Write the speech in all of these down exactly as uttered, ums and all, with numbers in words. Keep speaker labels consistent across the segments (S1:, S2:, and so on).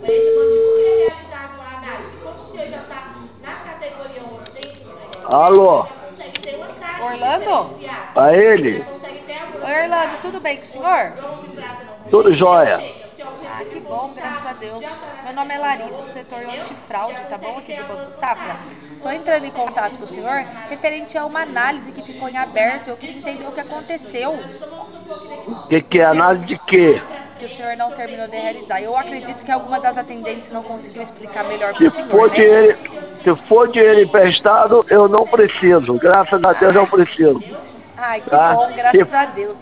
S1: Mas você continua realizar uma análise. Como o senhor já está na categoria um dentro do I N S S,
S2: Alô?
S1: já consegue ter uma taxa
S3: Orlando?
S1: diferenciada.
S2: A
S1: Já
S2: ele?
S1: consegue ter a
S3: Oi, Orlando, tudo bem com o senhor?
S1: bronze, prata não
S2: Tudo
S1: consegue ter, ou
S2: jóia?
S1: seja, o senhor
S3: Ah, que
S1: recebeu o
S3: bom, graças a
S1: concursado,
S3: Deus.
S1: já está na
S3: Meu nome é
S1: categoria
S3: Larissa, do
S1: um,
S3: setor
S1: entendeu?
S3: antifraude,
S1: Já
S3: tá bom?
S1: consegue
S3: Aqui
S1: ter
S3: do
S1: a
S3: Banco
S1: plano
S3: Safra.
S1: fantástico.
S3: Tô
S1: Quando
S3: entrando em
S1: você faz
S3: contato com o
S1: isso,
S3: senhor
S1: você
S3: referente a uma análise que ficou em aberto. Eu queria entender o que aconteceu,
S1: só vamos supor que daqui
S2: O que, que é análise de quê?
S3: que o senhor não terminou de realizar. Eu acredito que alguma das atendentes não conseguiu explicar melhor pro
S2: Se
S3: senhor,
S2: for
S3: né?
S2: dinheiro, se for dinheiro emprestado, eu não preciso. Graças a Deus eu preciso.
S3: Ai, que
S2: Tá?
S3: bom,
S2: Se,
S3: graças a Deus.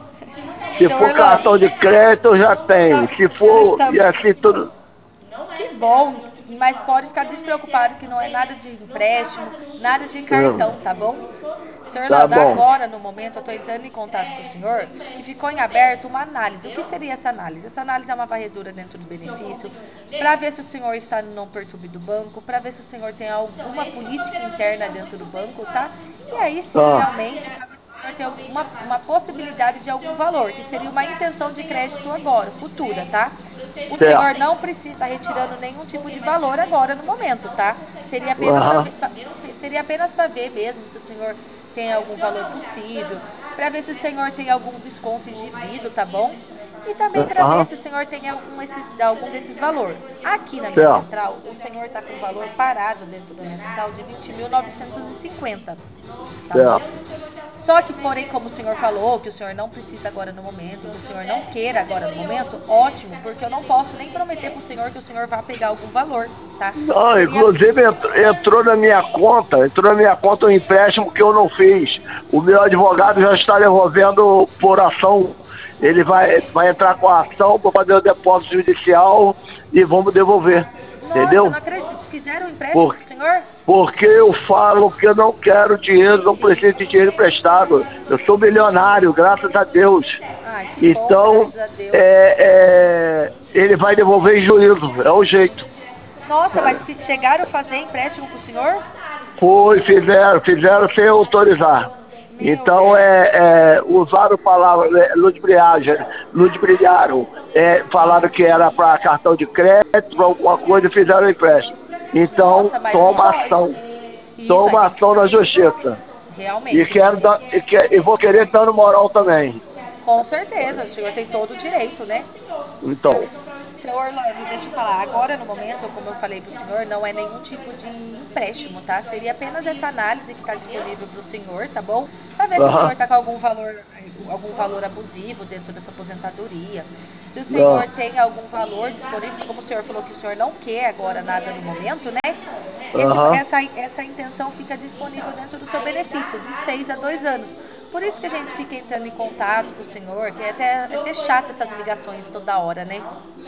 S2: se
S3: Seu
S2: for
S3: Orlando,
S2: cartão de crédito, eu já tenho.
S3: tá,
S2: Se for,
S3: tá,
S2: e assim tudo.
S3: que bom, mas pode ficar despreocupado que não é nada de empréstimo, nada de
S2: Hum,
S3: cartão, tá bom? Senhor
S2: tá
S3: Orlando,
S2: bom.
S3: agora no momento eu estou entrando em contato com o senhor que ficou em aberto uma análise. O que seria essa análise? Essa análise é uma varredura dentro do benefício para ver se o senhor está no não perturbe do banco, para ver se o senhor tem alguma política interna dentro do banco, tá? E aí sim,
S2: Ah,
S3: realmente, para ver se o senhor tem alguma uma possibilidade de algum valor, que seria uma intenção de crédito agora, futura, tá? O senhor
S2: certo.
S3: não precisa estar retirando nenhum tipo de valor agora no momento, tá? Seria apenas para
S2: Aham.
S3: ver, seria apenas para ver mesmo se o senhor tem algum valor possível, para ver se o senhor tem algum desconto indivíduo, tá bom? E também para ver
S2: Aham.
S3: se o senhor tem algum, esses, algum desses valores. Aqui na minha
S2: Certo.
S3: central, o senhor está com o valor parado dentro da minha central de vinte mil novecentos e cinquenta, tá bom?
S2: Certo.
S3: Só que, porém, como o senhor falou, que o senhor não precisa agora no momento, que o senhor não queira agora no momento, ótimo, porque eu não posso nem prometer pro senhor que o senhor vá pegar algum valor, tá?
S2: Não,
S3: Seria.
S2: inclusive entrou, entrou na minha conta, entrou na minha conta um empréstimo que eu não fiz. O meu advogado já está devolvendo por ação. Ele vai, vai entrar com a ação para fazer o depósito judicial e vamos devolver.
S3: Nossa,
S2: Entendeu?
S3: não acredito. Fizeram um empréstimo
S2: Por,
S3: pro senhor?
S2: porque eu falo que eu não quero dinheiro, não preciso de dinheiro emprestado. Eu sou milionário, graças a Deus.
S3: Ai, que bom,
S2: Então,
S3: graças a Deus.
S2: é, é, ele vai devolver em juízo, é o jeito.
S3: Nossa, mas fi- chegaram a fazer empréstimo pro senhor?
S2: Foi, fizeram, fizeram sem autorizar.
S3: Meu
S2: Então,
S3: Deus.
S2: é, é, usaram palavras, é, ludibriagem, ludibriaram, é, falaram que era para cartão de crédito, pra alguma coisa, e fizeram empréstimo. Então,
S3: Nossa, mas não
S2: toma
S3: pode.
S2: ação,
S3: Isso, a
S2: toma
S3: gente
S2: ação na justiça. E,
S3: realmente, a
S2: quero
S3: gente
S2: dar, e, que- e vou querer dano moral também.
S3: com certeza, o senhor tem todo o direito, né?
S2: Então,
S3: Seu Orlando, deixa eu falar, agora no momento, como eu falei pro senhor, não é nenhum tipo de empréstimo, tá? Seria apenas essa análise que está disponível pro senhor, tá bom? Pra ver se o
S2: aham,
S3: senhor tá com algum valor, algum valor abusivo dentro da sua aposentadoria. Se o senhor
S2: não,
S3: tem algum valor disponível, como o senhor falou que o senhor não quer agora nada no momento, né? Esse,
S2: aham,
S3: essa, essa intenção fica disponível dentro do seu benefício, de seis a dois anos. Por isso que a gente fica entrando em contato com o senhor, que é até, é até chato essas ligações toda hora, né?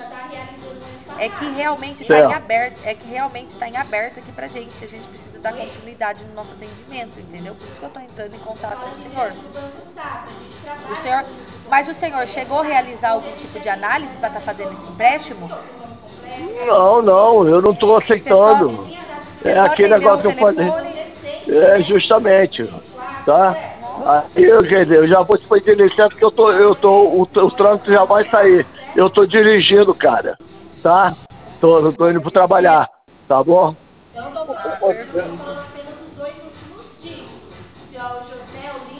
S3: É que realmente está em
S2: certo.
S3: aberto, é que realmente está em aberto aqui pra gente, que a gente precisa dar continuidade no nosso atendimento, entendeu? Por isso que eu tô entrando em contato com o senhor. O senhor, mas o senhor chegou a realizar algum tipo de análise para estar fazendo esse empréstimo?
S2: Não, não, eu não estou
S3: Você só,
S2: aceitando.
S3: você
S2: É
S3: só
S2: aquele
S3: atendeu
S2: negócio
S3: o
S2: que eu falei.
S3: telefone?
S2: É, justamente, tá?
S3: Nossa.
S2: Aí, eu, quer dizer, eu já vou te pedir licença que eu tô, eu tô, o, o trânsito já vai sair. Eu tô dirigindo, cara, tá? Tô, tô indo pro trabalhar, tá bom?
S3: Ah, perfeito.